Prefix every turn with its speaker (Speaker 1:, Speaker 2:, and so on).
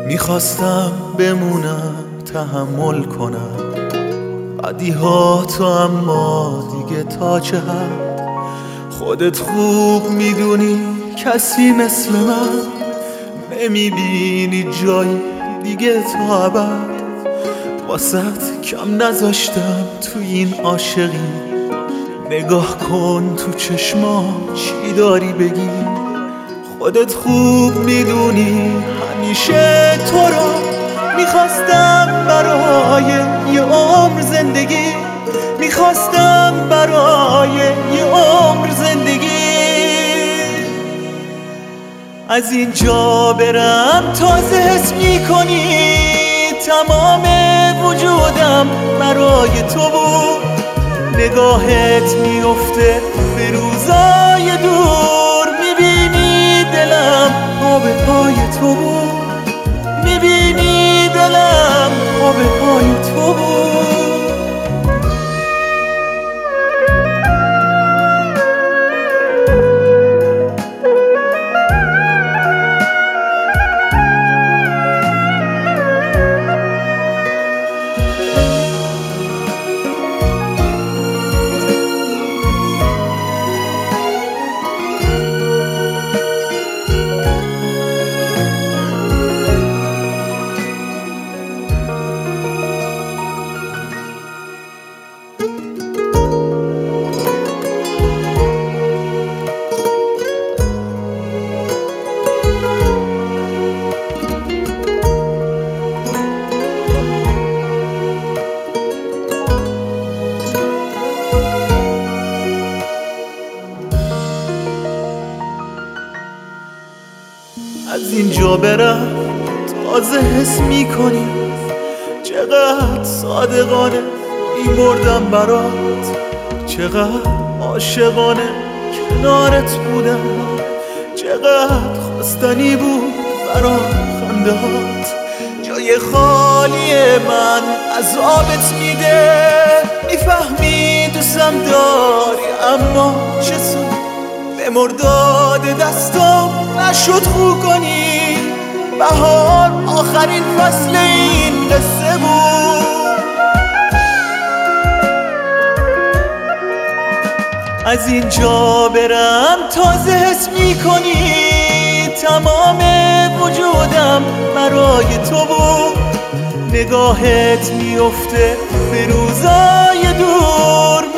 Speaker 1: میخواستم بمونم تحمل کنم بدیهاتو، اما دیگه تا چه حد. خودت خوب میدونی کسی مثل من نمیبینی جایی دیگه تا ابد. واسط کم نذاشتم تو این عاشقی، نگاه کن تو چشمام چی داری بگی. خودت خوب میدونی همیشه تو رو میخواستم برای یه عمر زندگی، میخواستم برای یه عمر زندگی. از اینجا برم تازه حس میکنی تمام وجودم برای تو بود. نگاهت میفته به روزای دور، میبینی دلم پا به پای تو بود، میبینی دلم پا به پای تو بود. از اینجا برم تازه حس میکنی چقدر صادقانه میمردم برات، چقدر عاشقانه کنارت بودم، چقدر خواستنی بود برا خنده هات. جای خالی من عذابت میده، میفهمی دوستم داری اما چه سود. به مرداد دستم نشد خو کنی، بهار آخرین فصل این قصه بود. از اینجا برم تازه حس میکنی تمام وجودم برای تو بود. نگاهت میفته به روزای دور،